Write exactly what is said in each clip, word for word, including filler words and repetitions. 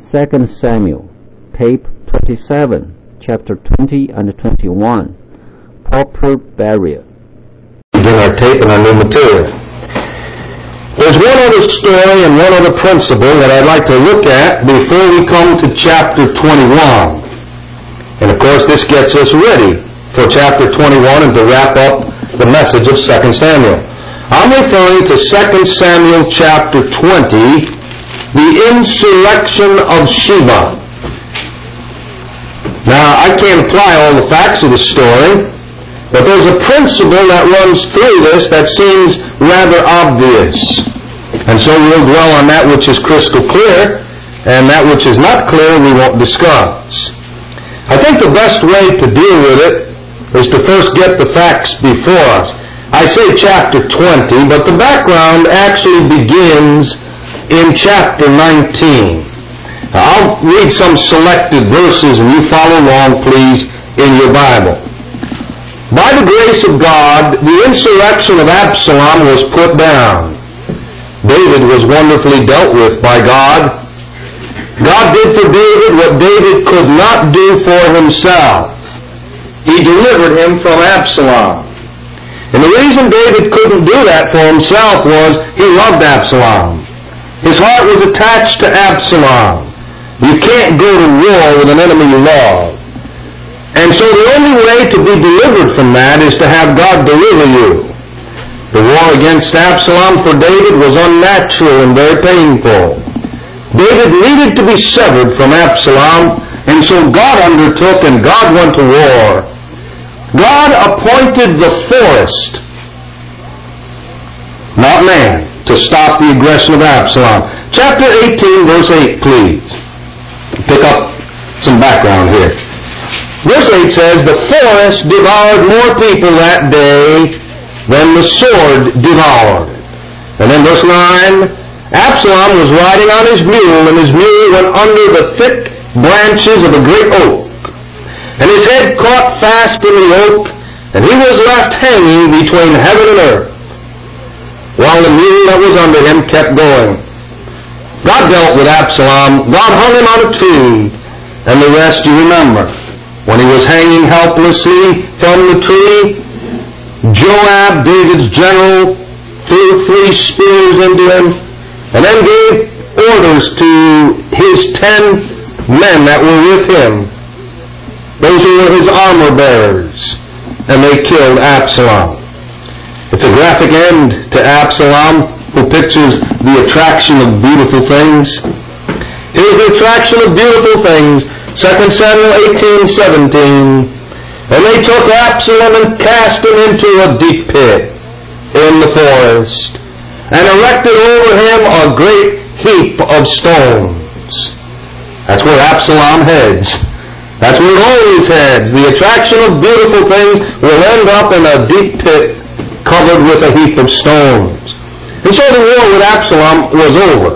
Second Samuel, tape twenty-seven, chapter twenty and twenty-one, proper burial. Begin our tape and our new material. There's one other story and one other principle that I'd like to look at before we come to chapter twenty-one. And of course this gets us ready for chapter twenty-one and to wrap up the message of Second Samuel. I'm referring to Second Samuel chapter twenty, the insurrection of Sheba. Now, I can't apply all the facts of the story, but there's a principle that runs through this that seems rather obvious. And so we'll dwell on that which is crystal clear, and that which is not clear we won't discuss. I think the best way to deal with it is to first get the facts before us. I say chapter twenty, but the background actually begins in chapter nineteen. Now, I'll read some selected verses and you follow along, please, in your Bible. By the grace of God, the insurrection of Absalom was put down. David was wonderfully dealt with by God. God did for David what David could not do for himself. He delivered him from Absalom. And the reason David couldn't do that for himself was he loved Absalom. His heart was attached to Absalom. You can't go to war with an enemy you love. And so the only way to be delivered from that is to have God deliver you. The war against Absalom for David was unnatural and very painful. David needed to be severed from Absalom, and so God undertook and God went to war. God appointed the forest, not man, to stop the aggression of Absalom. Chapter eighteen, verse eight, please. Pick up some background here. Verse eight says, the forest devoured more people that day than the sword devoured. And then verse nine, Absalom was riding on his mule, and his mule went under the thick branches of a great oak. And his head caught fast in the oak, and he was left hanging between heaven and earth, while the mule that was under him kept going. God dealt with Absalom. God hung him on a tree, and the rest you remember. When he was hanging helplessly from the tree, Joab, David's general, threw three spears into him, and then gave orders to his ten men that were with him, those who were his armor bearers, and they killed Absalom. It's a graphic end to Absalom, who pictures the attraction of beautiful things. Here's the attraction of beautiful things, Second Samuel eighteen seventeen. And they took Absalom and cast him into a deep pit in the forest, and erected over him a great heap of stones. That's where Absalom heads. That's where it always heads. The attraction of beautiful things will end up in a deep pit covered with a heap of stones. And so the war with Absalom was over.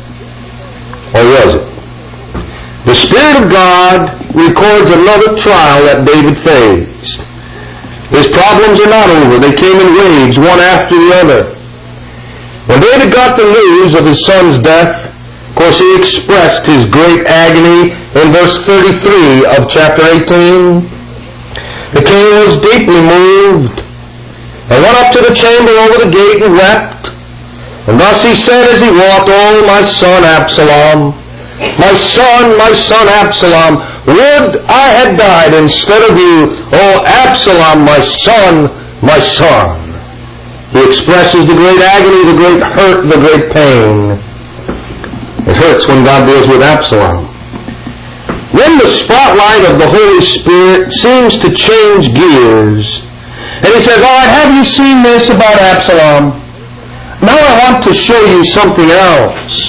Or was it? The Spirit of God records another trial that David faced. His problems are not over. They came in waves, one after the other. When David got the news of his son's death, of course he expressed his great agony in verse thirty-three of chapter eighteen. The king was deeply moved, and went up to the chamber over the gate and wept. And thus he said as he walked, oh, my son Absalom, my son, my son Absalom, would I had died instead of you. Oh, Absalom, my son, my son. He expresses the great agony, the great hurt, the great pain. It hurts when God deals with Absalom. When the spotlight of the Holy Spirit seems to change gears, and he says, oh, have you seen this about Absalom? Now I want to show you something else.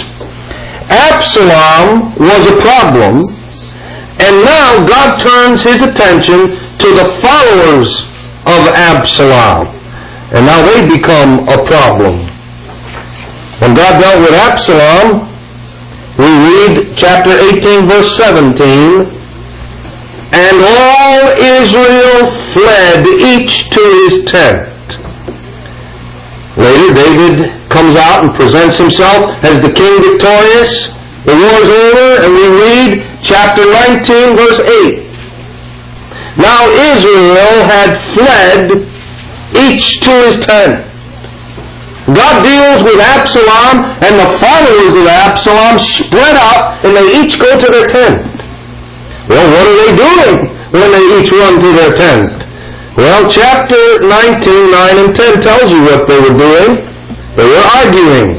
Absalom was a problem, and now God turns his attention to the followers of Absalom, and now they become a problem. When God dealt with Absalom, we read chapter eighteen, verse seventeen, and all Israel fled, each to his tent. Later, David comes out and presents himself as the king victorious, The war's over, and we read chapter nineteen, verse eight. Now Israel had fled, each to his tent. God deals with Absalom, and the followers of Absalom spread out, and they each go to their tent. Well, what are they doing when they each run to their tent? Well, chapter nineteen, nine and ten tells you what they were doing. They were arguing.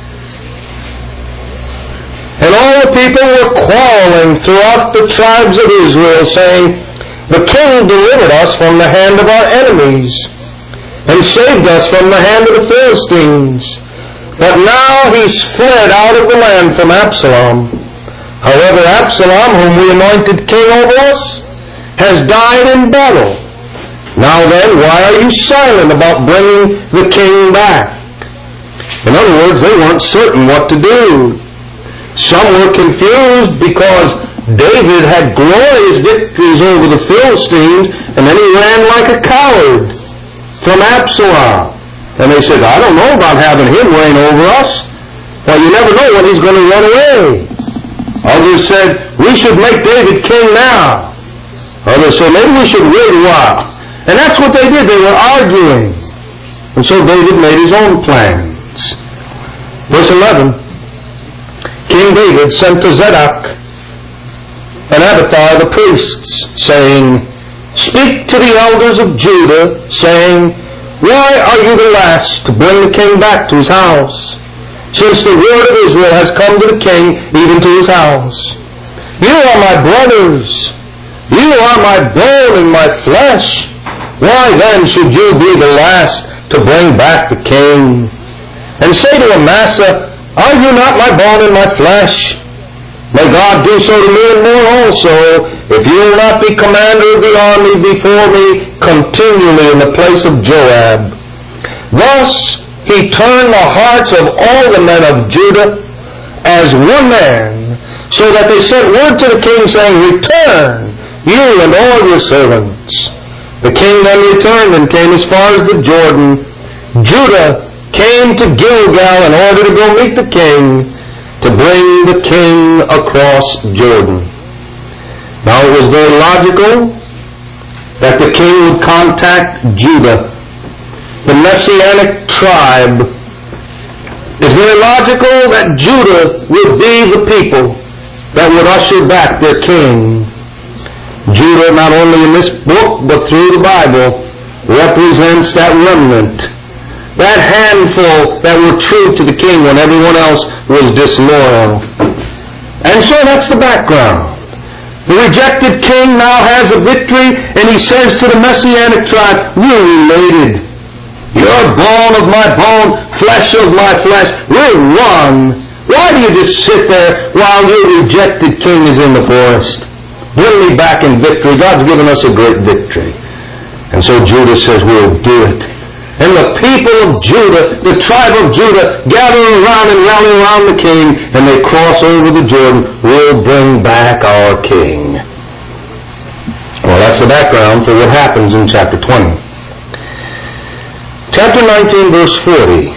And all the people were quarreling throughout the tribes of Israel, saying, the king delivered us from the hand of our enemies, and saved us from the hand of the Philistines. But now he's fled out of the land from Absalom. However, Absalom, whom we anointed king over us, has died in battle. Now then, why are you silent about bringing the king back? In other words, they weren't certain what to do. Some were confused because David had glorious victories over the Philistines, and then he ran like a coward from Absalom. And they said, I don't know about having him reign over us. Well, you never know when he's going to run away. Others said, we should make David king now. Others said, maybe we should wait a while. And that's what they did. They were arguing. And so David made his own plans. Verse eleven. King David sent to Zadok and Abiathar the priests, saying, speak to the elders of Judah, saying, why are you the last to bring the king back to his house, since the word of Israel has come to the king, even to his house? You are my brothers. You are my bone and my flesh. Why then should you be the last to bring back the king? And say to Amasa, are you not my bone and my flesh? May God do so to me and more also, if you will not be commander of the army before me continually in the place of Joab. Thus he turned the hearts of all the men of Judah as one man, so that they sent word to the king, saying, return, you and all your servants. The king then returned and came as far as the Jordan. Judah came to Gilgal in order to go meet the king, to bring the king across Jordan. Now it was very logical that the king would contact Judah. The Messianic tribe. It's very logical that Judah would be the people that would usher back their king. Judah, not only in this book, but through the Bible, represents that remnant, that handful that were true to the king when everyone else was disloyal. And so that's the background. The rejected king now has a victory, and he says to the Messianic tribe, we're related. You're bone of my bone, flesh of my flesh. We're one. Why do you just sit there while your rejected king is in the forest? Bring me back in victory. God's given us a great victory. And so Judah says, we'll do it. And the people of Judah, the tribe of Judah, gather around and rally around the king, and they cross over the Jordan. We'll bring back our king. Well, that's the background for what happens in chapter twenty. Chapter nineteen, verse forty.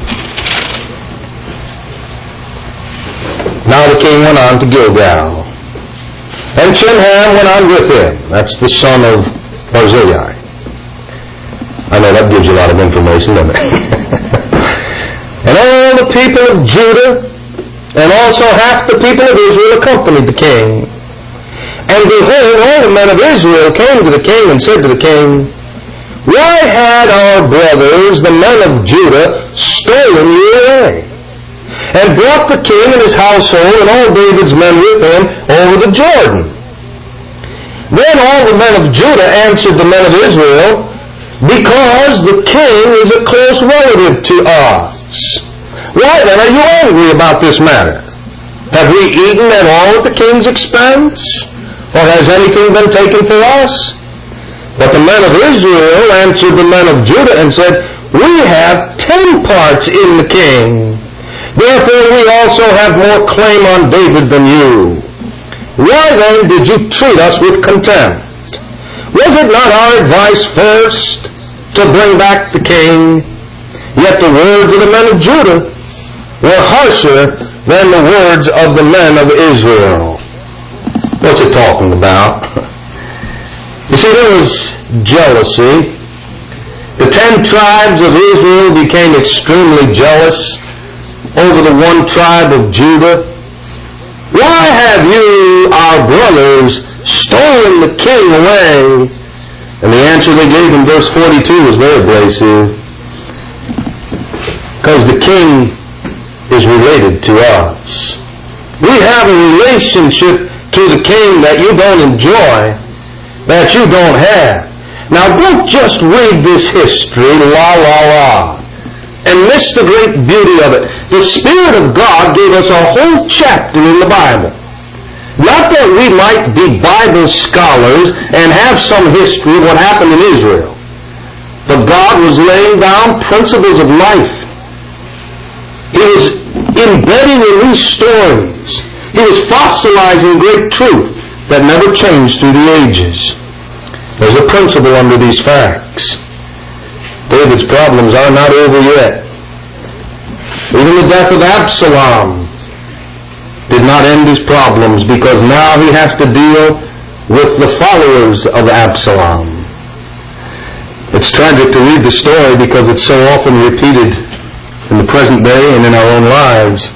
Now the king went on to Gilgal, and Chimham went on with him. That's the son of Barzillai. I know that gives you a lot of information, doesn't it? And all the people of Judah, and also half the people of Israel accompanied the king. And behold, all the men of Israel came to the king and said to the king, why had our brothers, the men of Judah, stolen you away, and brought the king and his household and all David's men with him over the Jordan? Then all the men of Judah answered the men of Israel, because the king is a close relative to us. Why then are you angry about this matter? Have we eaten at all at the king's expense? Or has anything been taken for us? But the men of Israel answered the men of Judah and said, we have ten parts in the king. Therefore we also have more claim on David than you. Why then did you treat us with contempt? Was it not our advice first to bring back the king? Yet the words of the men of Judah were harsher than the words of the men of Israel. What's it talking about? You see, there was jealousy. The ten tribes of Israel became extremely jealous over the one tribe of Judah. Why have you, our brothers, stolen the king away? And the answer they gave in verse forty-two was very abrasive. Because the king is related to us. We have a relationship to the king that you don't enjoy, that you don't have. Now don't just read this history, la la la, and miss the great beauty of it. The Spirit of God gave us a whole chapter in the Bible. Not that we might be Bible scholars and have some history of what happened in Israel, but God was laying down principles of life. He was embedding in these stories. He was fossilizing great truth that never changed through the ages. There's a principle under these facts. David's problems are not over yet. Even the death of Absalom did not end his problems, because now he has to deal with the followers of Absalom. It's tragic to read the story because it's so often repeated in the present day and in our own lives.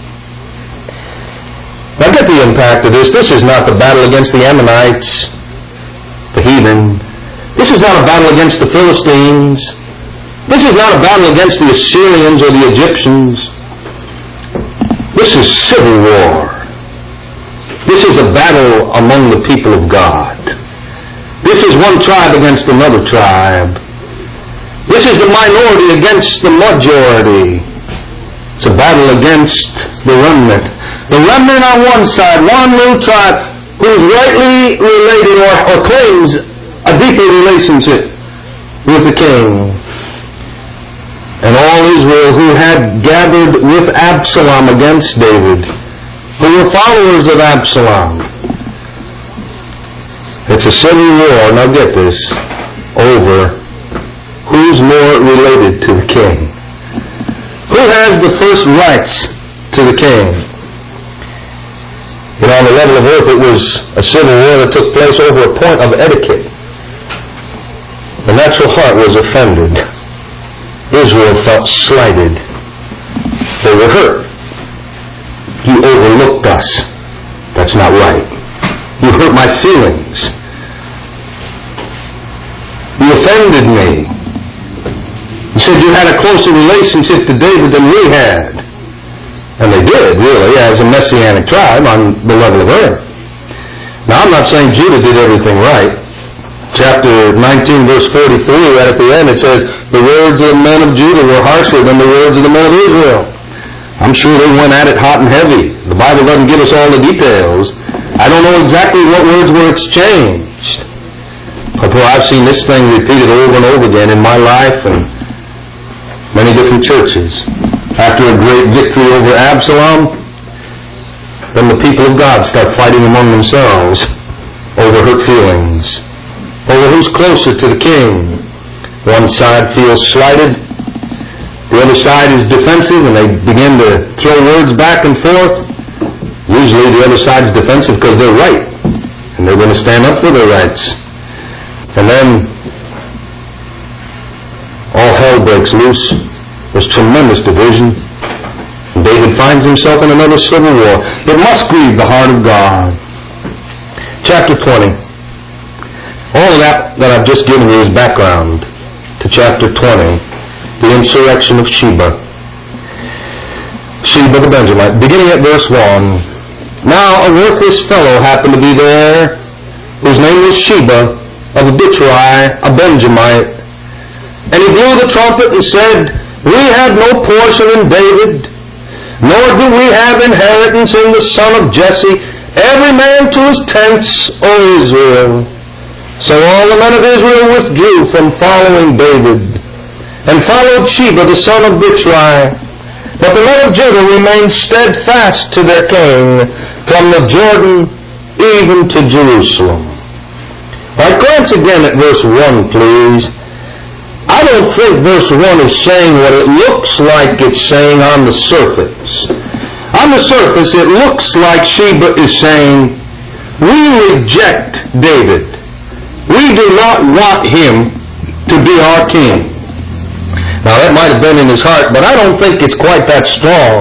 Now get the impact of this. This is not the battle against the Ammonites, the heathen. This is not a battle against the Philistines. This is not a battle against the Assyrians or the Egyptians. This is civil war. This is a battle among the people of God. This is one tribe against another tribe. This is the minority against the majority. It's a battle against the remnant. The remnant on one side, one little tribe who is rightly related or, or claims a deeper relationship with the king. And all Israel who had gathered with Absalom against David, who were followers of Absalom. It's a civil war, now get this, over who's more related to the king. Who has the first rights to the king? You know, on the level of earth, it was a civil war that took place over a point of etiquette. The natural heart was offended. Israel felt slighted. They were hurt. You overlooked us. That's not right. You hurt my feelings. You offended me. You said you had a closer relationship to David than we had. And they did, really, as a messianic tribe on the level of earth. Now, I'm not saying Judah did everything right. Chapter nineteen, verse forty-three, right at the end, it says, the words of the men of Judah were harsher than the words of the men of Israel. I'm sure they went at it hot and heavy. The Bible doesn't give us all the details. I don't know exactly what words were exchanged. But boy, I've seen this thing repeated over and over again in my life and many different churches. After a great victory over Absalom, then the people of God start fighting among themselves over hurt feelings, over who's closer to the king. One side feels slighted, the other side is defensive, and they begin to throw words back and forth. Usually the other side's defensive because they're right, and they're going to stand up for their rights. And then all hell breaks loose. There's tremendous division. And David finds himself in another civil war. It must grieve the heart of God. Chapter twenty. All of that that I've just given you is background to chapter twenty, the insurrection of Sheba. Sheba the Benjamite. Beginning at verse one. Now a worthless fellow happened to be there, whose name was Sheba, of Abitrai, a Benjamite. And he blew the trumpet and said, we have no portion in David, nor do we have inheritance in the son of Jesse, every man to his tents, O Israel. So all the men of Israel withdrew from following David, and followed Sheba the son of Bichri. But the men of Judah remained steadfast to their king, from the Jordan even to Jerusalem. All right, glance again at verse one, please. I don't think verse one is saying what it looks like it's saying on the surface. On the surface, it looks like Sheba is saying, we reject David. We do not want him to be our king. Now, that might have been in his heart, but I don't think it's quite that strong.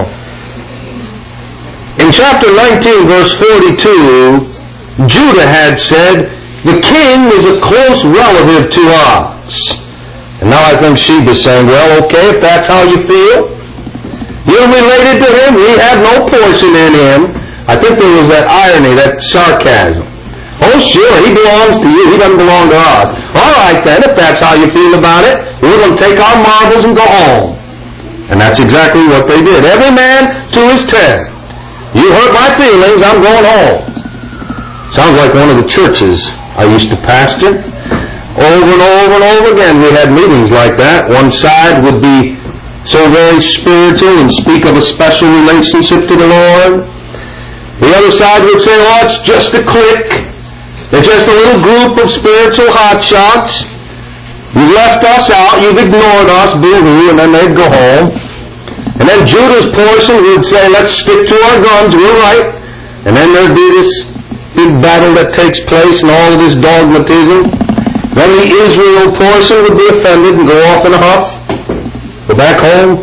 In chapter nineteen, verse forty-two, Judah had said, the king is a close relative to us. And now I think Sheba's saying, well, okay, if that's how you feel, you're related to him, we have no portion in him. I think there was that irony, that sarcasm. Oh, sure, he belongs to you, he doesn't belong to us. All right then, if that's how you feel about it, we're going to take our marbles and go home. And that's exactly what they did. Every man to his tent. You hurt my feelings, I'm going home. Sounds like one of the churches I used to pastor. Over and over and over again we had meetings like that. One side would be so very spiritual and speak of a special relationship to the Lord. The other side would say, oh, it's just a clique. It's just a little group of spiritual hotshots. You've left us out, you've ignored us, boo-hoo, and then they'd go home. And then Judah's portion would say, let's stick to our guns, we're right. And then there'd be this big battle that takes place and all of this dogmatism. Then the Israel portion would be offended and go off in a huff. Go back home.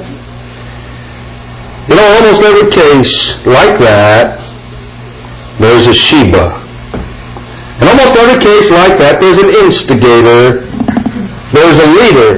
You know, almost every case like that, there's a Sheba. In almost every case like that, there's an instigator. There's a leader.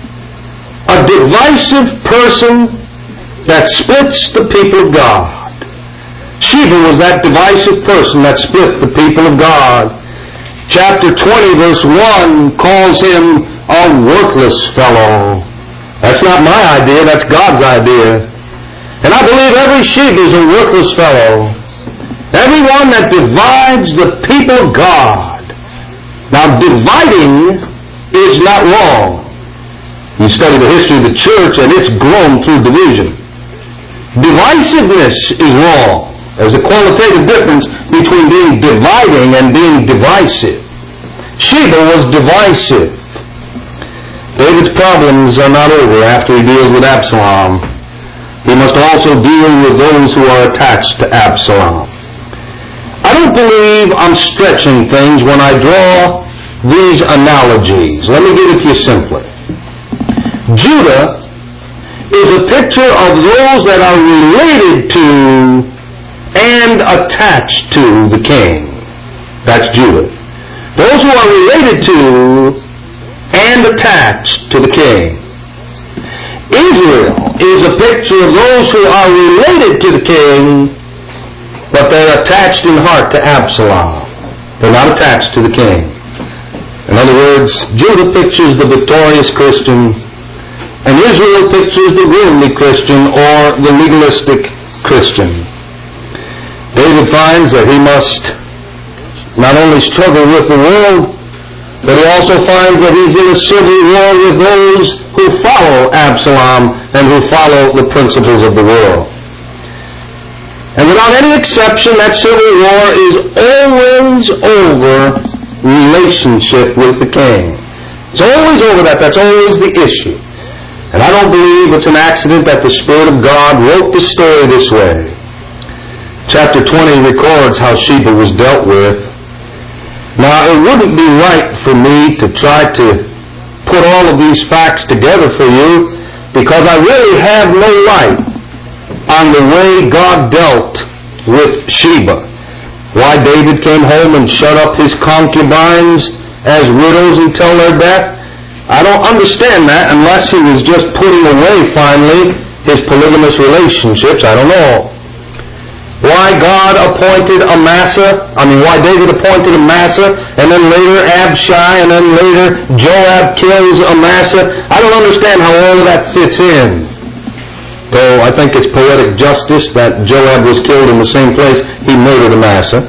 A divisive person that splits the people of God. Sheba was that divisive person that split the people of God. Chapter twenty, verse one, calls him a worthless fellow. That's not my idea, that's God's idea. And I believe every Sheba is a worthless fellow. Everyone that divides the people of God. Now, dividing is not wrong. You study the history of the church, and it's grown through division. Divisiveness is wrong. There's a qualitative difference between being dividing and being divisive. Sheba was divisive. David's problems are not over after he deals with Absalom. He must also deal with those who are attached to Absalom. I don't believe I'm stretching things when I draw these analogies. Let me give it to you simply. Judah is a picture of those that are related to and attached to the king. That's Judah. Those who are related to and attached to the king. Israel is a picture of those who are related to the king, but they're attached in heart to Absalom. They're not attached to the king. In other words, Judah pictures the victorious Christian, and Israel pictures the worldly Christian or the legalistic Christian. David finds that he must not only struggle with the world, but he also finds that he's in a civil war with those who follow Absalom and who follow the principles of the world. And without any exception, that civil war is always over relationship with the king. It's always over that. That's always the issue. And I don't believe it's an accident that the Spirit of God wrote the story this way. Chapter twenty records how Sheba was dealt with. Now, it wouldn't be right for me to try to put all of these facts together for you, because I really have no light on the way God dealt with Sheba. Why David came home and shut up his concubines as widows until their death. I don't understand that unless he was just putting away finally his polygamous relationships. I don't know. Why God appointed Amasa, I mean why David appointed Amasa, and then later Abishai, and then later Joab kills Amasa. I don't understand how all of that fits in. Though I think it's poetic justice that Joab was killed in the same place he murdered Amasa.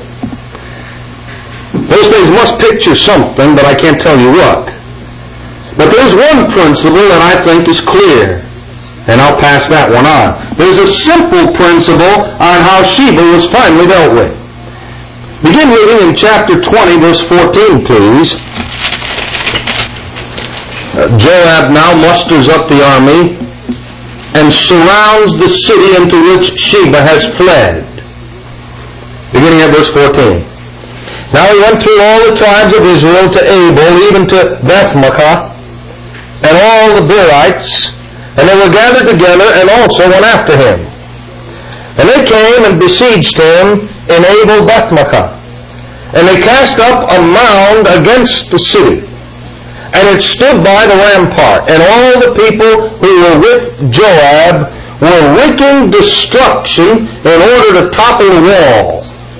Those things must picture something, but I can't tell you what. But there's one principle that I think is clear, and I'll pass that one on. There's a simple principle on how Sheba was finally dealt with. Begin reading in chapter twenty, verse fourteen, please. Uh, Joab now musters up the army, and surrounds the city into which Sheba has fled. Beginning at verse fourteen. Now he went through all the tribes of Israel to Abel, even to Bethmaachah, and all the Berites, and they were gathered together, and also went after him. And they came and besieged him in Abel Bethmaachah. And they cast up a mound against the city, and it stood by the rampart. And all the people who were with Joab were wreaking destruction in order to topple the wall.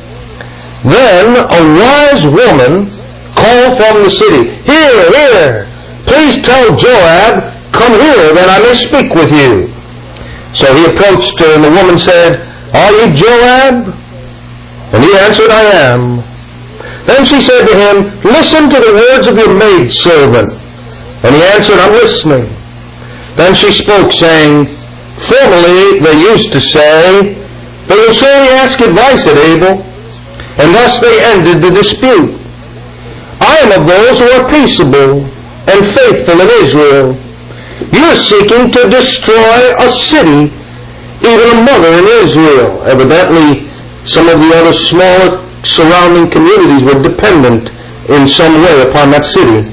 Then a wise woman called from the city, Here, here, please tell Joab, come here that I may speak with you. So he approached her, and the woman said, Are you Joab? And he answered, I am. Then she said to him, Listen to the words of your maidservant. And he answered, I'm listening. Then she spoke, saying, Formerly they used to say, They will surely ask advice at Abel. And thus they ended the dispute. I am of those who are peaceable and faithful in Israel. You are seeking to destroy a city, even a mother in Israel. Evidently, some of the other smaller surrounding communities were dependent in some way upon that city.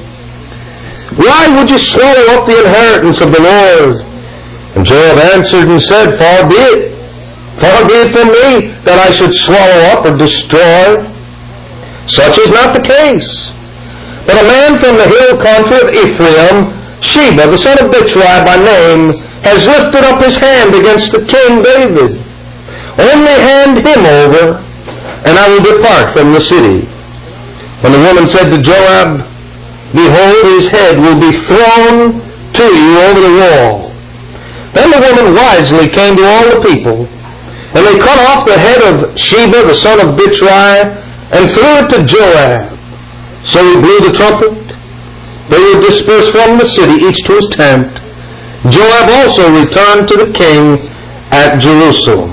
Why would you swallow up the inheritance of the Lord? And Joab answered and said, Far be it. Far be it from me that I should swallow up or destroy. Such is not the case. But a man from the hill country of Ephraim, Sheba, the son of Bichri by name, has lifted up his hand against the king David. Only hand him over, and I will depart from the city. When the woman said to Joab, Behold, his head will be thrown to you over the wall. Then the woman wisely came to all the people, and they cut off the head of Sheba, the son of Bichri, and threw it to Joab. So he blew the trumpet. They were dispersed from the city, each to his tent. Joab also returned to the king at Jerusalem.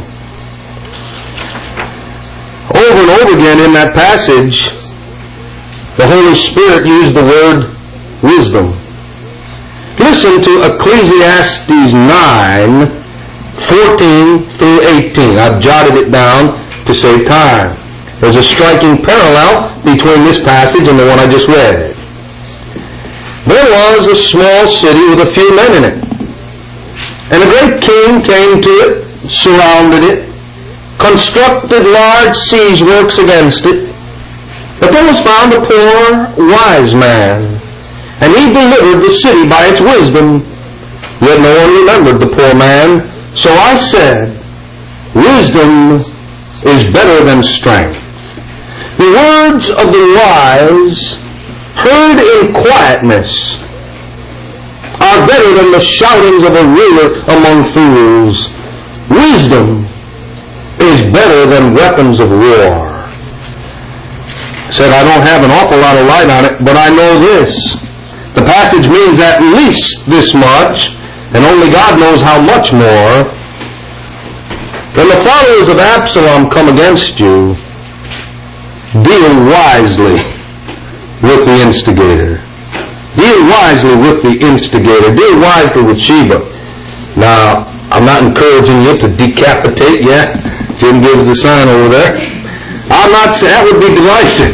Over and over again in that passage, the Holy Spirit used the word wisdom. Listen to Ecclesiastes nine, fourteen through eighteen. I've jotted it down to save time. There's a striking parallel between this passage and the one I just read. There was a small city with a few men in it. And a great king came to it, surrounded it, constructed large siege works against it. But there was found a poor, wise man, and he delivered the city by its wisdom. Yet no one remembered the poor man. So I said, Wisdom is better than strength. The words of the wise, heard in quietness, are better than the shoutings of a ruler among fools. Wisdom is better than weapons of war. I said, I don't have an awful lot of light on it, but I know this. The passage means at least this much, and only God knows how much more. When the followers of Absalom come against you, deal wisely with the instigator. Deal wisely with the instigator. Deal wisely with Sheba. Now, I'm not encouraging you to decapitate yet. Jim gives the sign over there. I'm not saying that would be divisive.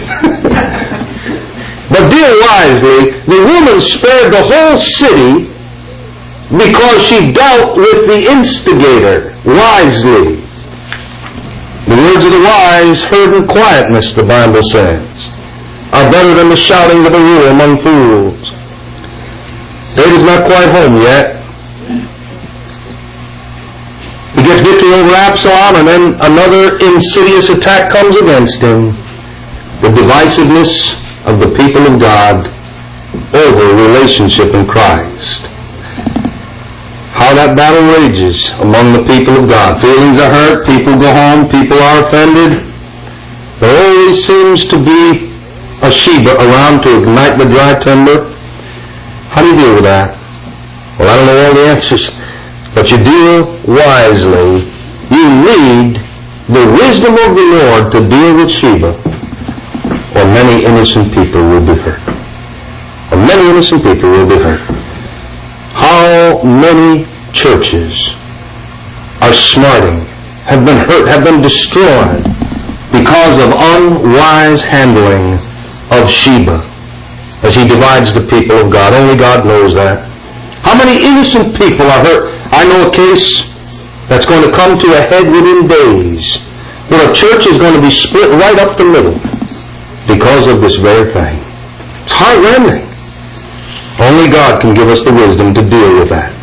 But deal wisely. The woman spared the whole city because she dealt with the instigator wisely. The words of the wise, heard in quietness, the Bible says, are better than the shouting of a ruler among fools. David's not quite home yet. He gets victory over Absalom, and then another insidious attack comes against him. The divisiveness of the people of God over relationship in Christ. How that battle rages among the people of God. Feelings are hurt, people go home, people are offended. There always seems to be a Sheba around to ignite the dry timber. How do you deal with that? Well, I don't know all the answers. But you deal wisely. You need the wisdom of the Lord to deal with Sheba, or many innocent people will be hurt. Or many innocent people will be hurt. How many churches are smarting, have been hurt, have been destroyed because of unwise handling of Sheba as he divides the people of God. Only God knows that. How many innocent people are hurt? I know a case that's going to come to a head within days, where a church is going to be split right up the middle because of this very thing. It's heart-rending. Only God can give us the wisdom to deal with that.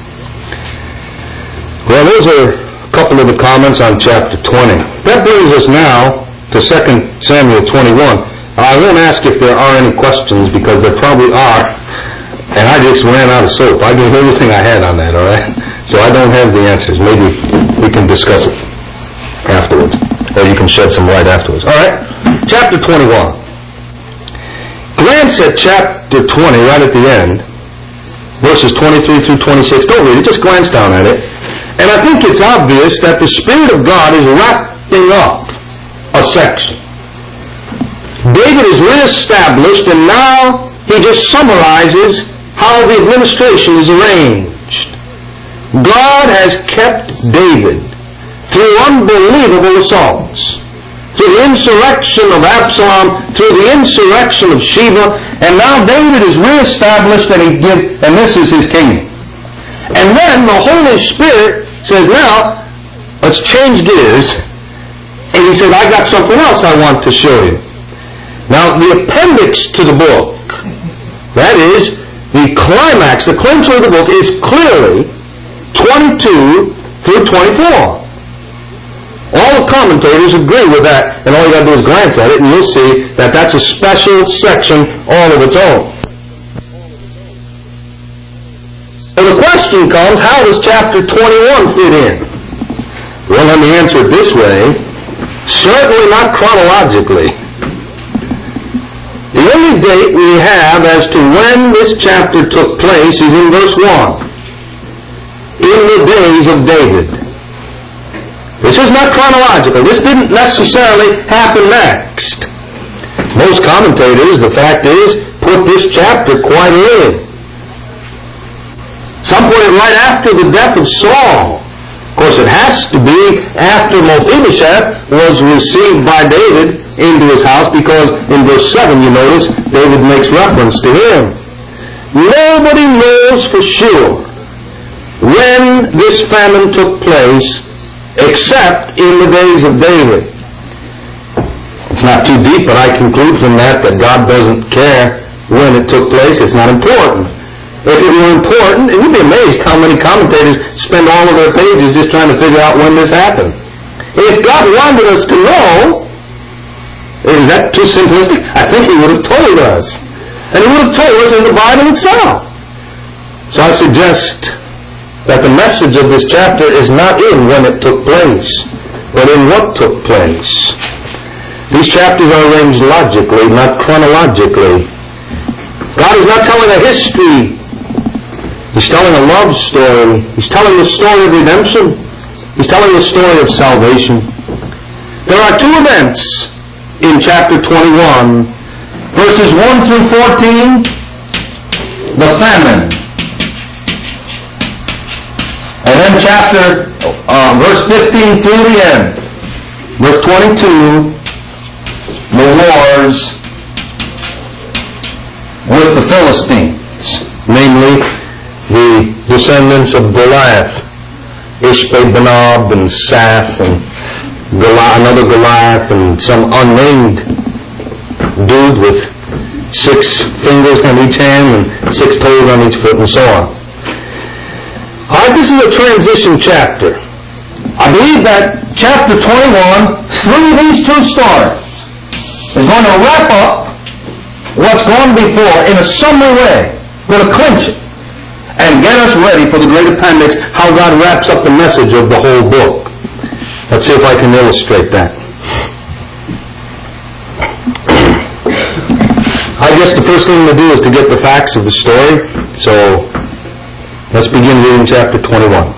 Well, those are a couple of the comments on chapter twenty. That brings us now to Second Samuel twenty-one. I won't ask if there are any questions, because there probably are. And I just ran out of soap. I gave everything I had on that, all right? So I don't have the answers. Maybe we can discuss it afterwards. Or you can shed some light afterwards. All right? Chapter twenty-one. Glance at chapter twenty right at the end. Verses twenty-three through twenty-six. Don't read it. Just glance down at it. And I think it's obvious that the Spirit of God is wrapping up a section. David is reestablished, and now he just summarizes how the administration is arranged. God has kept David through unbelievable assaults, through the insurrection of Absalom, through the insurrection of Sheba, and now David is reestablished, and he gives, and this is his kingdom. And then the Holy Spirit says, now, let's change gears. And he said, I got something else I want to show you. Now, the appendix to the book, that is, the climax, the clincher of the book, is clearly twenty-two through twenty-four. All the commentators agree with that, and all you got to do is glance at it, and you'll see that that's a special section all of its own. So the question comes, how does chapter twenty-one fit in? Well, let me answer it this way. Certainly not chronologically. The only date we have as to when this chapter took place is in verse one. In the days of David. This is not chronological. This didn't necessarily happen next. Most commentators, the fact is, put this chapter quite early. Some put it right after the death of Saul. Of course, it has to be after Mephibosheth was received by David into his house, because in verse seven, you notice, David makes reference to him. Nobody knows for sure when this famine took place except in the days of David. It's not too deep, but I conclude from that that God doesn't care when it took place. It's not important. If it were important, it would be amazed how many commentators spend all of their pages just trying to figure out when this happened. If God wanted us to know, is that too simplistic? I think He would have told us. And He would have told us in the Bible itself. So I suggest that the message of this chapter is not in when it took place, but in what took place. These chapters are arranged logically, not chronologically. God is not telling a history. He's telling a love story. He's telling the story of redemption. He's telling the story of salvation. There are two events in chapter twenty-one, verses one through fourteen, the famine. And then chapter, uh, verse fifteen through the end, verse twenty-two, the wars with the Philistines, namely the descendants of Goliath, Ishbi-Benob and Sath and Goliath, another Goliath, and some unnamed dude with six fingers on each hand and six toes on each foot and so on. Alright, this is a transition chapter. I believe that chapter twenty-one, through these two stories, is going to wrap up what's gone before in a summary way. We're going to clinch it and get us ready for the great appendix, how God wraps up the message of the whole book. Let's see if I can illustrate that. I guess the first thing to do is to get the facts of the story. So let's begin reading chapter twenty-one.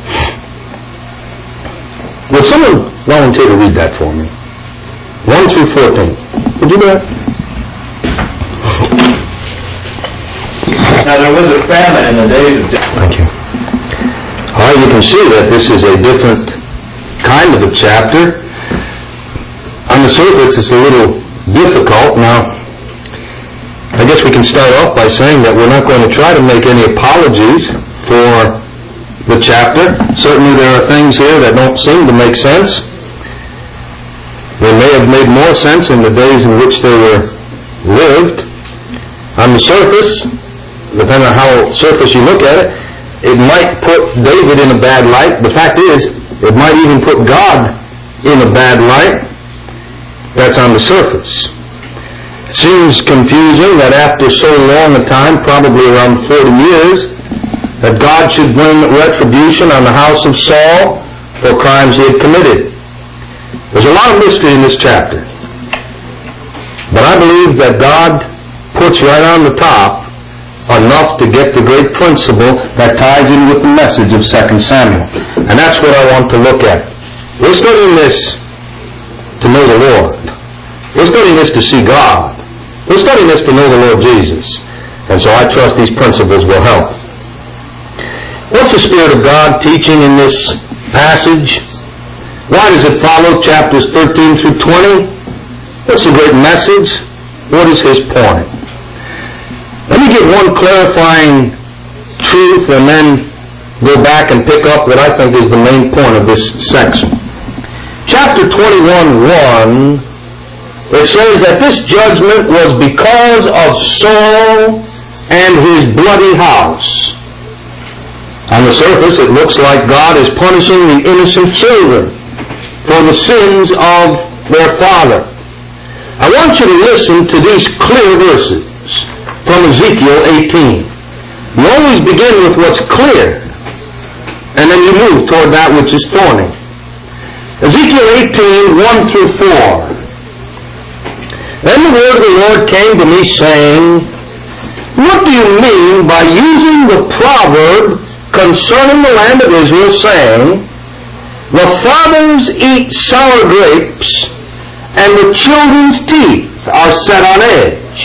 Would someone volunteer to read that for me? one through fourteen. Would you do that? Now there was a famine in the days of David. Thank you. All right, you can see that this is a different kind of a chapter. On the surface, it's a little difficult. Now, I guess we can start off by saying that we're not going to try to make any apologies for the chapter. Certainly there are things here that don't seem to make sense. They may have made more sense in the days in which they were lived. On the surface, depending on how surface you look at it, it might put David in a bad light. The fact is, it might even put God in a bad light. That's on the surface. It seems confusing that after so long a time, probably around forty years, that God should bring retribution on the house of Saul for crimes he had committed. There's a lot of mystery in this chapter. But I believe that God puts right on the top enough to get the great principle that ties in with the message of Second Samuel. And that's what I want to look at. We're studying this to know the Lord. We're studying this to see God. We're studying this to know the Lord Jesus. And so I trust these principles will help. What's the Spirit of God teaching in this passage? Why does it follow chapters thirteen through twenty? What's the great message? What is his point? Let me give one clarifying truth and then go back and pick up what I think is the main point of this section. Chapter twenty-one, one, it says that this judgment was because of Saul and his bloody house. On the surface, it looks like God is punishing the innocent children for the sins of their father. I want you to listen to these clear verses from Ezekiel eighteen. You always begin with what's clear, and then you move toward that which is thorny. Ezekiel eighteen, one through four. Then the word of the Lord came to me, saying, what do you mean by using the proverb concerning the land of Israel, saying, the fathers eat sour grapes, and the children's teeth are set on edge?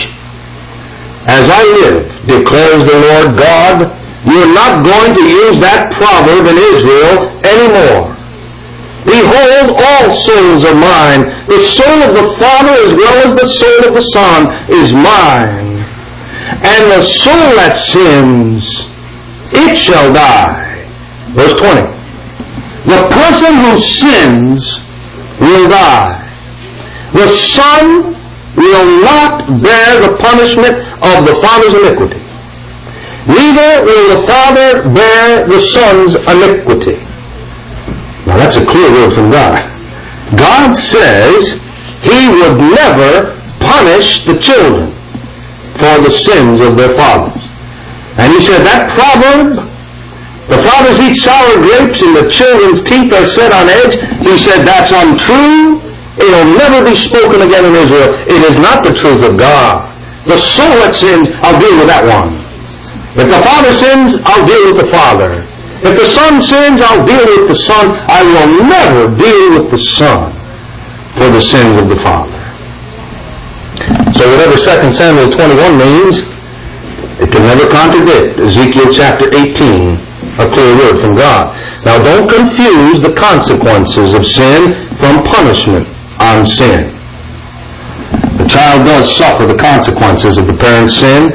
As I live, declares the Lord God, you're not going to use that proverb in Israel anymore. Behold, all souls are mine. The soul of the Father as well as the soul of the Son is mine. And the soul that sins, it shall die. Verse twenty. The person who sins will die. The Son will not bear the punishment of the Father's iniquity. Neither will the Father bear the Son's iniquity. Now that's a clear word from God. God says He would never punish the children for the sins of their fathers. And He said that proverb, the fathers eat sour grapes and the children's teeth are set on edge, He said that's untrue. It'll never be spoken again in Israel. It is not the truth of God. The soul that sins, I'll deal with that one. If the father sins, I'll deal with the father. If the Son sins, I'll deal with the Son. I will never deal with the Son for the sins of the Father. So whatever Second Samuel twenty-one means, it can never contradict Ezekiel chapter eighteen, a clear word from God. Now don't confuse the consequences of sin from punishment on sin. The child does suffer the consequences of the parent's sin.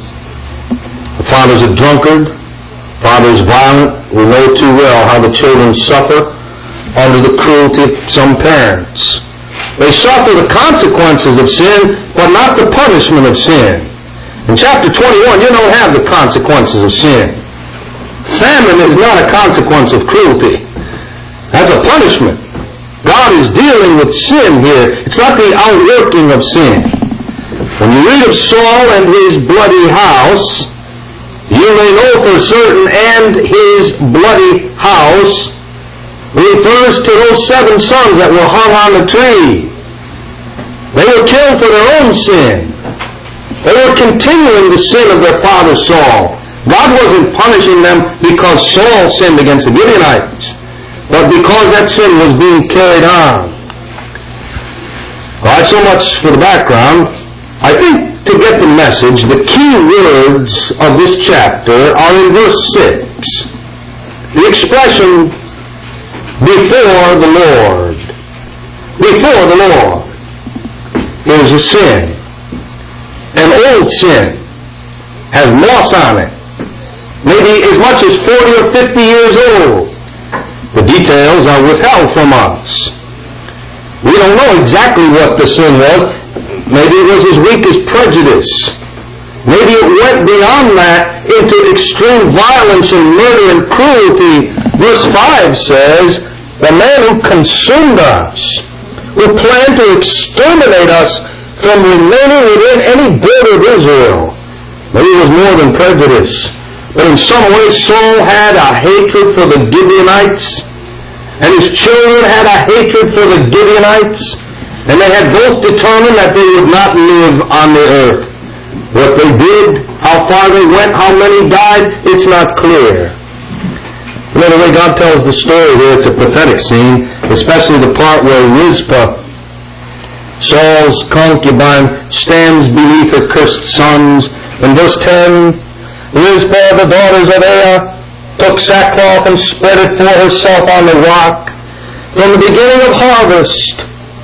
The father's a drunkard. Father is violent. We know too well how the children suffer under the cruelty of some parents. They suffer the consequences of sin, but not the punishment of sin. In chapter twenty-one, you don't have the consequences of sin. Famine is not a consequence of cruelty. That's a punishment. God is dealing with sin here. It's not the outworking of sin. When you read of Saul and his bloody house, you may know for certain, and his bloody house refers to those seven sons that were hung on the tree. They were killed for their own sin. They were continuing the sin of their father Saul. God wasn't punishing them because Saul sinned against the Gibeonites, but because that sin was being carried on. All right, so much for the background. I think to get the message, the key words of this chapter are in verse six. The expression, before the Lord. Before the Lord is a sin. An old sin has moss on it, maybe as much as forty or fifty years old. The details are withheld from us. We don't know exactly what the sin was. Maybe it was as weak as prejudice. Maybe it went beyond that into extreme violence and murder and cruelty. Verse five says, the man who consumed us, who planned to exterminate us from remaining within any border of Israel. Maybe it was more than prejudice. But in some way Saul had a hatred for the Gibeonites, and his children had a hatred for the Gibeonites, and they had both determined that they would not live on the earth. What they did, how far they went, how many died, it's not clear. You know, the way God tells the story here, it's a pathetic scene, especially the part where Rizpah, Saul's concubine, stands beneath her cursed sons. In verse ten, Rizpah, the daughters of Aiah, took sackcloth and spread it for herself on the rock from the beginning of harvest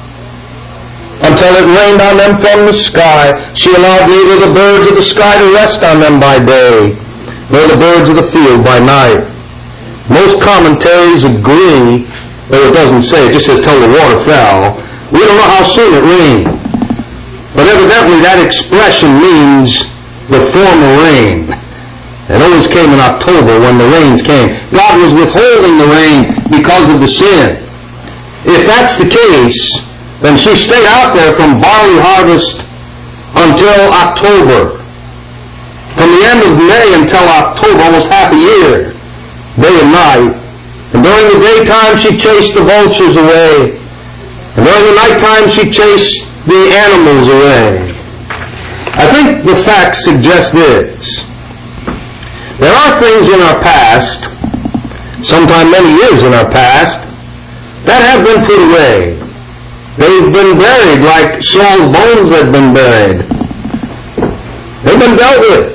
until it rained on them from the sky. She allowed neither the birds of the sky to rest on them by day, nor the birds of the field by night. Most commentaries agree, though it doesn't say, it just says till the water fell. We don't know how soon it rained. But evidently that expression means the former rain. It always came in October when the rains came. God was withholding the rain because of the sin. If that's the case, then she stayed out there from barley harvest until October. From the end of May until October, almost half a year, day and night. And during the daytime she chased the vultures away. And during the nighttime she chased the animals away. I think the facts suggest this. There are things in our past, sometime many years in our past, that have been put away. They've been buried like Saul's bones had been buried. They've been dealt with.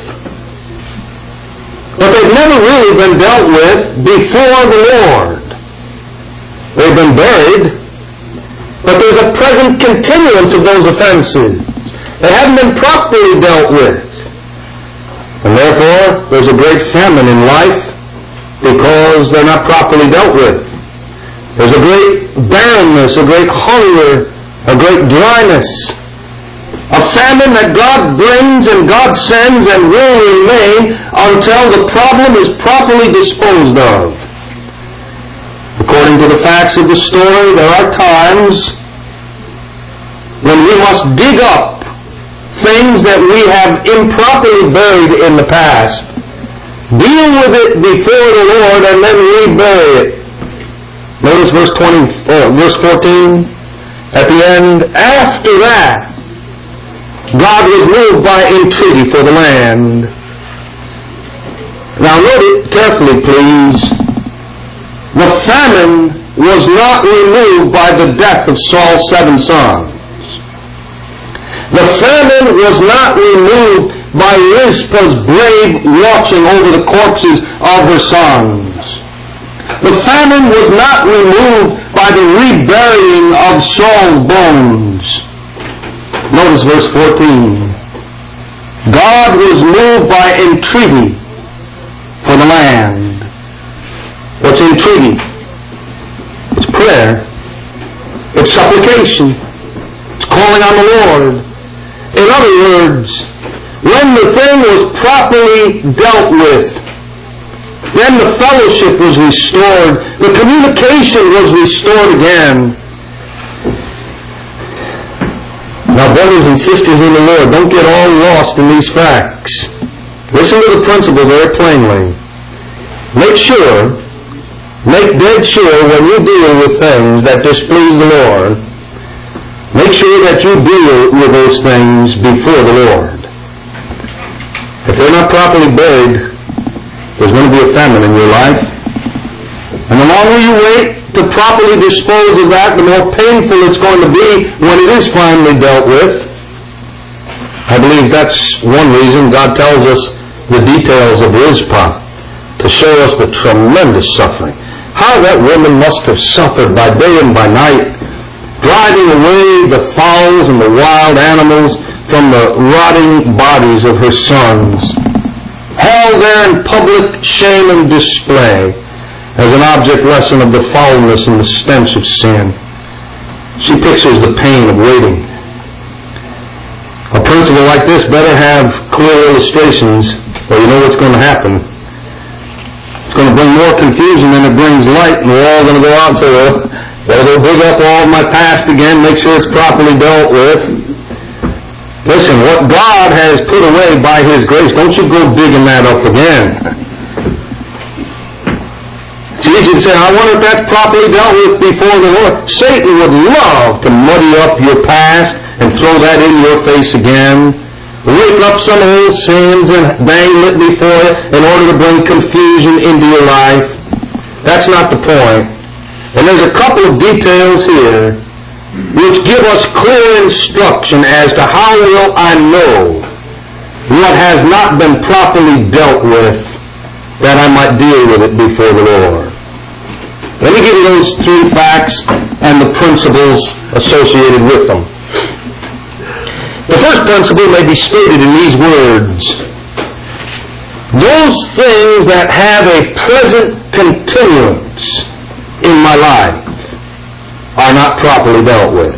But they've never really been dealt with before the Lord. They've been buried, but there's a present continuance of those offenses. They haven't been properly dealt with. And therefore, there's a great famine in life because they're not properly dealt with. There's a great barrenness, a great hunger, a great dryness. A famine that God brings and God sends and will remain until the problem is properly disposed of. According to the facts of the story, there are times when we must dig up things that we have improperly buried in the past, deal with it before the Lord, and then rebury it. Notice verse twenty, uh, verse fourteen. At the end, after that, God was moved by entreaty for the land. Now note it carefully, please. The famine was not removed by the death of Saul's seven sons. The famine was not removed by Rizpah's brave watching over the corpses of her sons. The famine was not removed by the reburying of Saul's bones. Notice verse fourteen. God was moved by entreaty for the land. What's entreaty? It's prayer. It's supplication. It's calling on the Lord. In other words, when the thing was properly dealt with, then the fellowship was restored, the communication was restored again. Now, brothers and sisters in the Lord, don't get all lost in these facts. Listen to the principle very plainly. Make sure, make dead sure when you deal with things that displease the Lord, make sure that you deal with those things before the Lord. If they're not properly buried, there's going to be a famine in your life. And the longer you wait to properly dispose of that, the more painful it's going to be when it is finally dealt with. I believe that's one reason God tells us the details of Rizpah, to show us the tremendous suffering. How that woman must have suffered by day and by night, driving away the fowls and the wild animals from the rotting bodies of her sons, held there in public shame and display as an object lesson of the foulness and the stench of sin. She pictures the pain of waiting. A principle like this better have clear illustrations, or you know what's going to happen. It's going to bring more confusion than it brings light, and we're all going to go out and say, well, better go dig up all of my past again, make sure it's properly dealt with. Listen, what God has put away by His grace, don't you go digging that up again. It's easy to say, I wonder if that's properly dealt with before the Lord. Satan would love to muddy up your past and throw that in your face again. Rake up some old sins and dangle it before you in order to bring confusion into your life. That's not the point. And there's a couple of details here which give us clear instruction as to how will I know what has not been properly dealt with, that I might deal with it before the Lord. Let me give you those three facts and the principles associated with them. The first principle may be stated in these words: those things that have a present continuance in my life are not properly dealt with.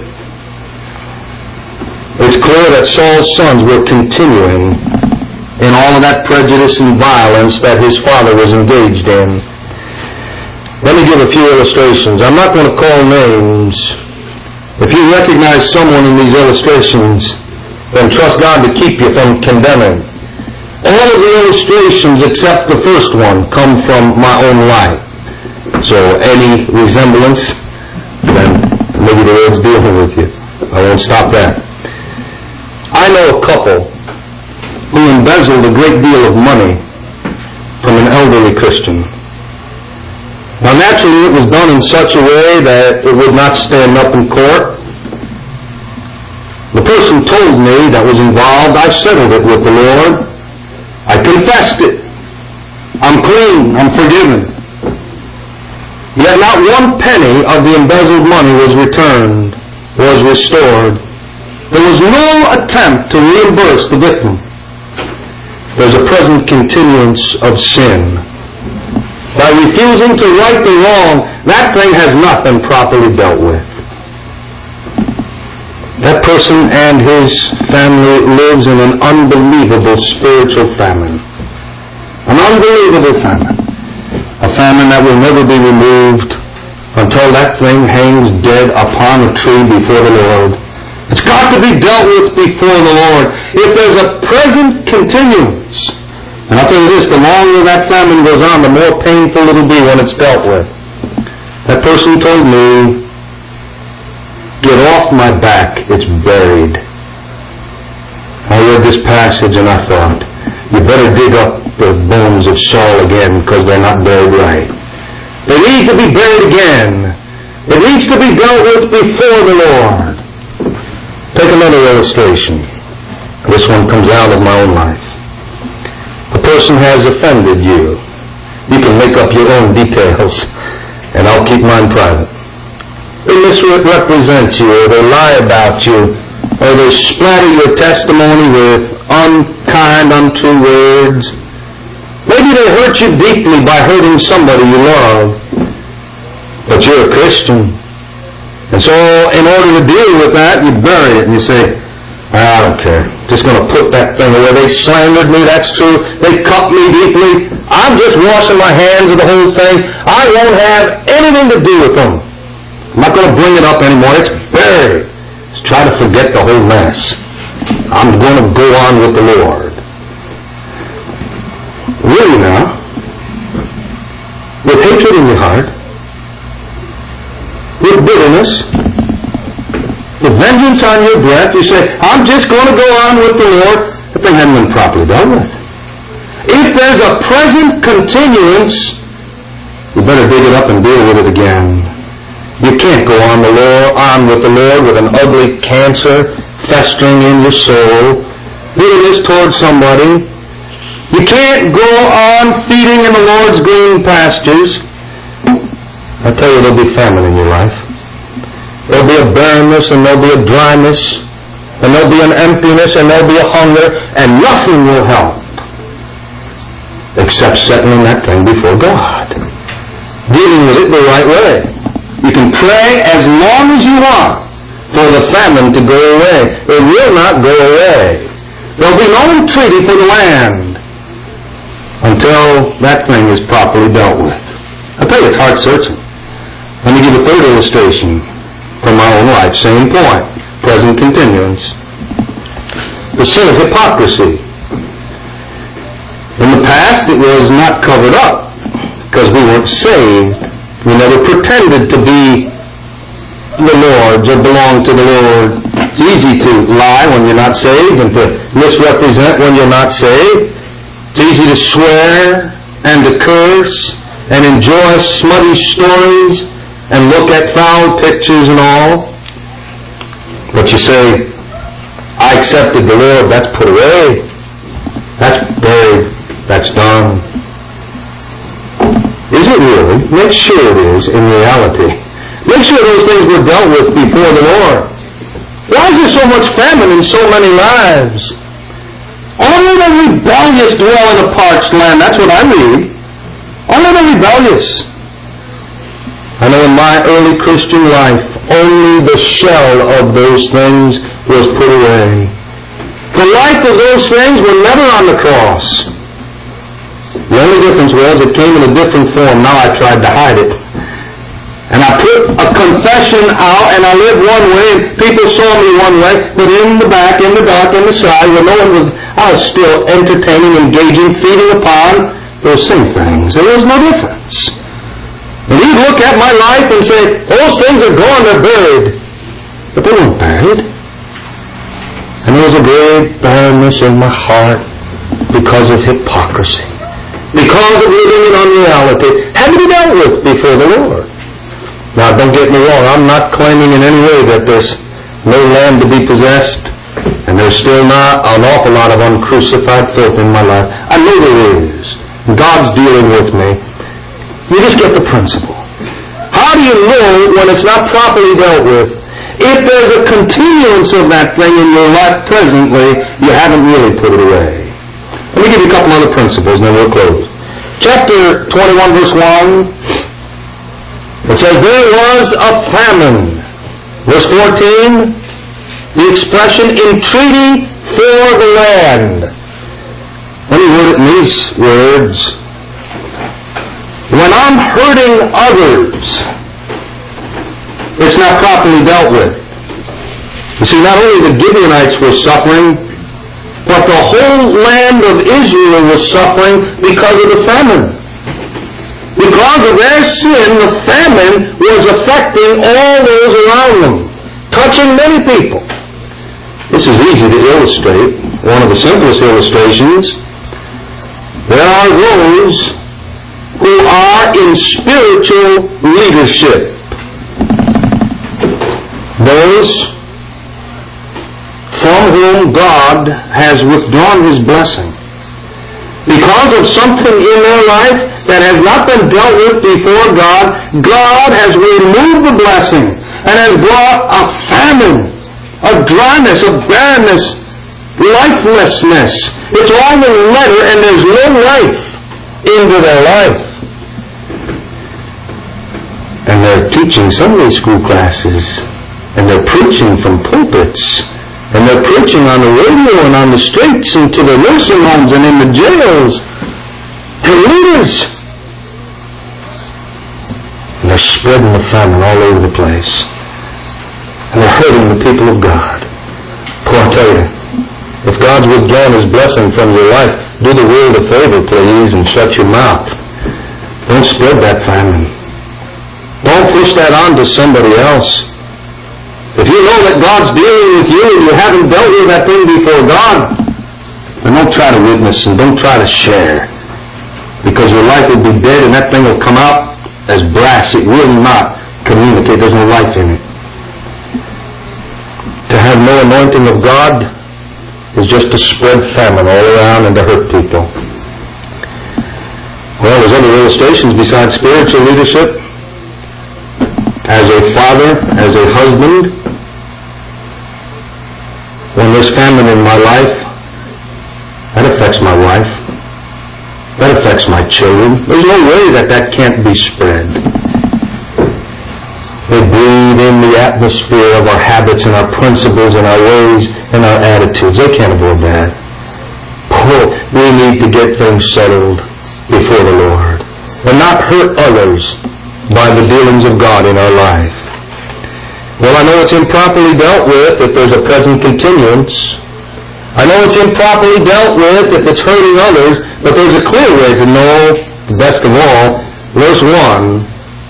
It's clear that Saul's sons were continuing in all of that prejudice and violence that his father was engaged in. Let me give a few illustrations. I'm not going to call names. If you recognize someone in these illustrations, then trust God to keep you from condemning. All of the illustrations except the first one come from my own life. So any resemblance, then maybe the Lord's dealing with you. I won't stop that. I know a couple who embezzled a great deal of money from an elderly Christian. Now naturally it was done in such a way that it would not stand up in court. The person told me that was involved, I settled it with the Lord. I confessed it. I'm clean. I'm forgiven. Yet not one penny of the embezzled money was returned, was restored. There was no attempt to reimburse the victim. There's a present continuance of sin. By refusing to right the wrong, that thing has not been properly dealt with. That person and his family lives in an unbelievable spiritual famine. An unbelievable famine. A famine that will never be removed until that thing hangs dead upon a tree before the Lord. It's got to be dealt with before the Lord. If there's a present continuance, and I'll tell you this, the longer that famine goes on, the more painful it'll be when it's dealt with. That person told me, get off my back, it's buried. I read this passage and I thought, you better dig up the bones of Saul again because they're not buried right. They need to be buried again. It needs to be dealt with before the Lord. Take another illustration. This one comes out of my own life. A person has offended you. You can make up your own details, and I'll keep mine private. They misrepresent you, or they lie about you, or they splatter your testimony with unkind, untrue words. Maybe they hurt you deeply by hurting somebody you love, but you're a Christian. And so in order to deal with that, you bury it and you say, I don't care. Just going to put that thing away. They slandered me, that's true. They cut me deeply. I'm just washing my hands of the whole thing. I won't have anything to do with them. I'm not going to bring it up anymore. It's buried. Just try to forget the whole mess. I'm going to go on with the Lord. Really now? With hatred in your heart? With bitterness? With vengeance on your breath, you say, I'm just going to go on with the Lord. The thing hasn't been properly dealt with. If there's a present continuance, you better dig it up and deal with it again. You can't go on, the Lord, on with the Lord with an ugly cancer festering in your soul, bitterness towards somebody. You can't go on feeding in the Lord's green pastures I tell you, there'll be famine in your life. There'll be a barrenness, and there'll be a dryness, and there'll be an emptiness, and there'll be a hunger, and nothing will help except settling that thing before God. Dealing with it the right way. You can pray as long as you want for the famine to go away. It will not go away. There'll be no entreaty for the land until that thing is properly dealt with. I tell you, it's heart searching. Let me give a third illustration from my own life. Same point. Present continuance. The sin of hypocrisy. In the past, it was not covered up because we weren't saved. We never pretended to be the Lord's or belong to the Lord. It's easy to lie when you're not saved and to misrepresent when you're not saved. It's easy to swear and to curse and enjoy smutty stories and look at foul pictures and all. But you say, I accepted the Lord, that's put away. That's buried. That's done. Is it really? Make sure it is in reality. Make sure those things were dealt with before the Lord. Why is there so much famine in so many lives? Only the rebellious dwell in a parched land. That's what I read. Only the rebellious. I know in my early Christian life, only the shell of those things was put away. The life of those things were never on the cross. The only difference was it came in a different form. Now I tried to hide it. And I put a confession out and I lived one way and people saw me one way, but in the back, in the dark, in the side, where no one was, I was still entertaining, engaging, feeding upon those same things. There was no difference. And he'd look at my life and say, those things are gone, they're buried. But they weren't buried. And there was a great barrenness in my heart because of hypocrisy. Because of living in unreality. Had to be dealt with before the Lord. Now, don't get me wrong. I'm not claiming in any way that there's no land to be possessed, and there's still not an awful lot of uncrucified filth in my life. I know there is. God's dealing with me. You just get the principle. How do you know when it's not properly dealt with? If there's a continuance of that thing in your life presently, you haven't really put it away. Let me give you a couple other principles and then we'll close. Chapter twenty-one, verse one. It says, there was a famine. Verse fourteen, the expression, entreaty for the land. Let me word it in these words. When I'm hurting others, it's not properly dealt with. You see, not only the Gibeonites were suffering, but the whole land of Israel was suffering because of the famine. Because of their sin, the famine was affecting all those around them, touching many people. This is easy to illustrate. One of the simplest illustrations. There are those who are in spiritual leadership. Those from whom God has withdrawn His blessing. Because of something in their life that has not been dealt with before God, God has removed the blessing and has brought a famine, a dryness, a barrenness, lifelessness. It's all in the letter and there's no life into their life. And they're teaching Sunday school classes and they're preaching from pulpits. And they're preaching on the radio and on the streets and to the nursing homes and in the jails. They're leaders. And they're spreading the famine all over the place. And they're hurting the people of God. Boy, I tell you, if God's withdrawn His blessing from your life, do the world a favor, please, and shut your mouth. Don't spread that famine. Don't push that on to somebody else. If you know that God's dealing with you and you haven't dealt with that thing before God, then don't try to witness and don't try to share. Because your life will be dead and that thing will come out as brass. It will not communicate. There's no life in it. To have no anointing of God is just to spread famine all around and to hurt people. Well, there's other illustrations besides spiritual leadership. as a father, as a husband, when there's famine in my life, that affects my wife. That affects my children. There's no way that that can't be spread. They breathe in the atmosphere of our habits and our principles and our ways and our attitudes. They can't avoid that. Oh, we need to get things settled before the Lord and not hurt others by the dealings of God in our life. Well, I know it's improperly dealt with if there's a present continuance. I know it's improperly dealt with if it's hurting others, but there's a clear way to know, best of all, verse one,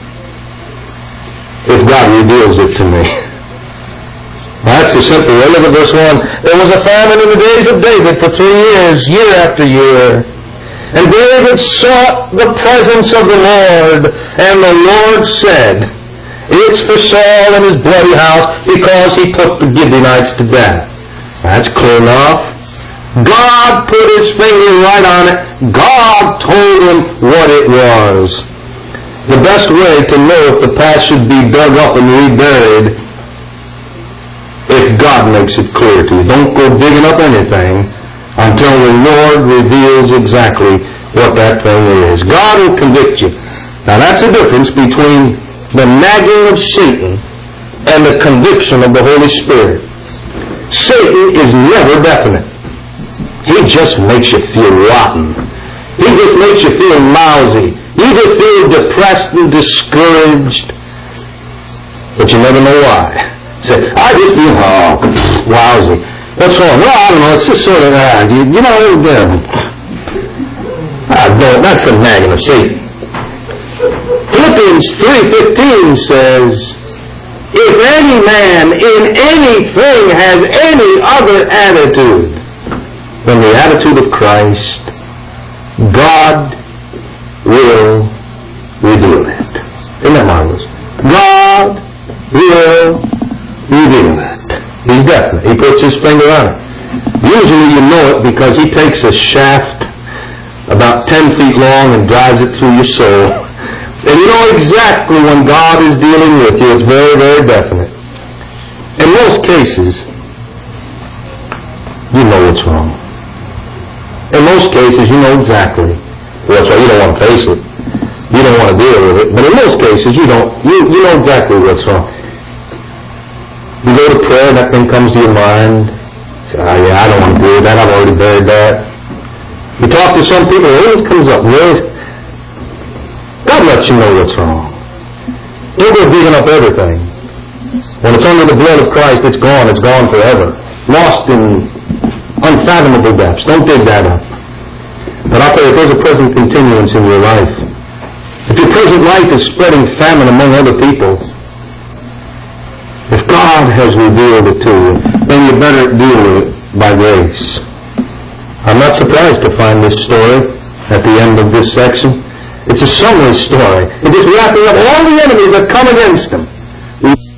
if God reveals it to me. That's the simple way. Look at verse one. There was a famine in the days of David for three years, year after year. And David sought the presence of the Lord, and the Lord said, it's for Saul and his bloody house, because he put the Gibeonites to death. That's clear enough. God put his finger right on it. God told him what it was. The best way to know if the past should be dug up and reburied, if God makes it clear to you. Don't go digging up anything until the Lord reveals exactly what that thing is. God will convict you. Now that's the difference between the nagging of Satan and the conviction of the Holy Spirit. Satan is never definite. He just makes you feel rotten. He just makes you feel lousy. You just feel depressed and discouraged. But you never know why. Say, I just feel oh, lousy. What's wrong? Well, I don't know. It's just sort of, uh, you, you know, uh, uh, that's the nagging of Satan. Philippians three fifteen says, if any man in anything has any other attitude than the attitude of Christ, God will reveal it. Isn't that marvelous? God will reveal it. He's definite. He puts his finger on it. Usually you know it because he takes a shaft about ten feet long and drives it through your soul. And you know exactly when God is dealing with you. It's very, very definite. In most cases, you know what's wrong. In most cases, you know exactly what's wrong. You don't want to face it. You don't want to deal with it. But in most cases, you don't. You, you know exactly what's wrong. You go to prayer, that thing comes to your mind. You say, oh yeah, I don't want to do that. I've already buried that. You talk to some people, it always comes up. Always, God lets you know what's wrong. Don't go digging up everything. When it's under the blood of Christ, it's gone. It's gone forever. Lost in unfathomable depths. Don't dig that up. But I'll tell you, if there's a present continuance in your life, if your present life is spreading famine among other people, if God has revealed it to you, then you better deal with it by grace. I'm not surprised to find this story at the end of this section. It's a summary story. It's just wrapping up all the enemies that come against him.